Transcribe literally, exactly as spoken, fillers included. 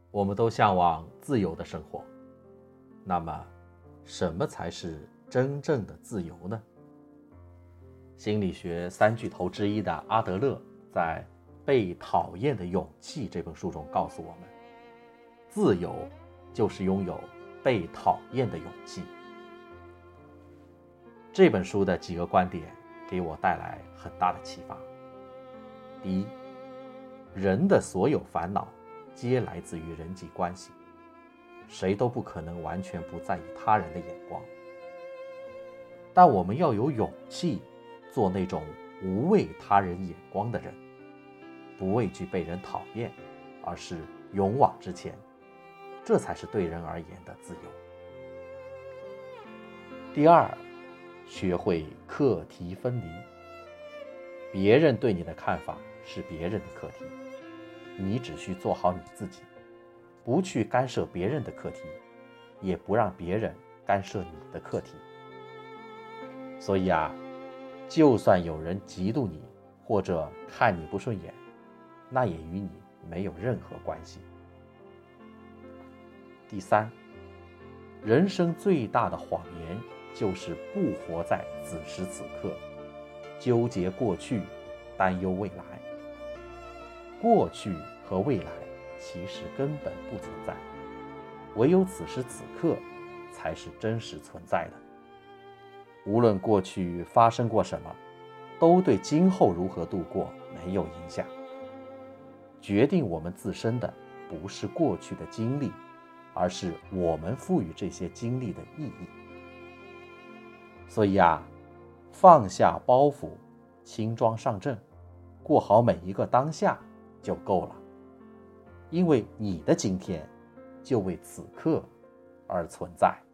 我们都向往自由的生活，那么什么才是真正的自由呢？心理学三巨头之一的阿德勒在《被讨厌的勇气》这本书中告诉我们，自由就是拥有被讨厌的勇气。这本书的几个观点给我带来很大的启发。第一，人的所有烦恼皆来自于人际关系，谁都不可能完全不在意他人的眼光，但我们要有勇气做那种无畏他人眼光的人，不畏惧被人讨厌，而是勇往直前，这才是对人而言的自由。第二，学会课题分离。别人对你的看法是别人的课题，你只需做好你自己，不去干涉别人的课题，也不让别人干涉你的课题。所以啊，就算有人嫉妒你或者看你不顺眼，那也与你没有任何关系。第三，人生最大的谎言就是不活在此时此刻，纠结过去，担忧未来。过去和未来其实根本不存在，唯有此时此刻才是真实存在的。无论过去发生过什么，都对今后如何度过没有影响。决定我们自身的不是过去的经历，而是我们赋予这些经历的意义。所以啊，放下包袱，轻装上阵，过好每一个当下就够了。因为你的今天就为此刻而存在。